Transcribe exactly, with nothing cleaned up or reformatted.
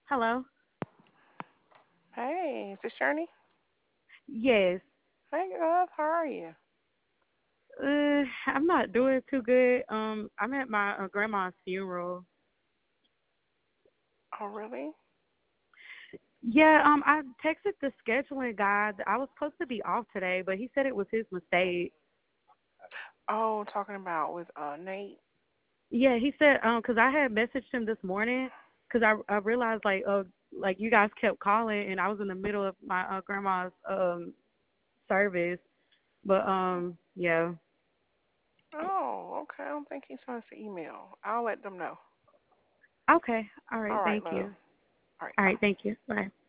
Hello. Hey, is this Journey? Yes. Hey, love, how are you? Uh, I'm not doing too good. Um, I'm at my uh, grandma's funeral. Oh, really? Yeah. Um, I texted the scheduling guy. I was supposed to be off today, but he said it was his mistake. Oh, talking about with uh Nate. Yeah, he said um 'cause I had messaged him this morning 'cause I I realized like uh like you guys kept calling and I was in the middle of my uh, grandma's um service. But um yeah. Oh, okay. I don't think he sent us an email. I'll let them know. Okay. All All right. right, Thank love. you. All right, All bye. right. Thank you. Bye.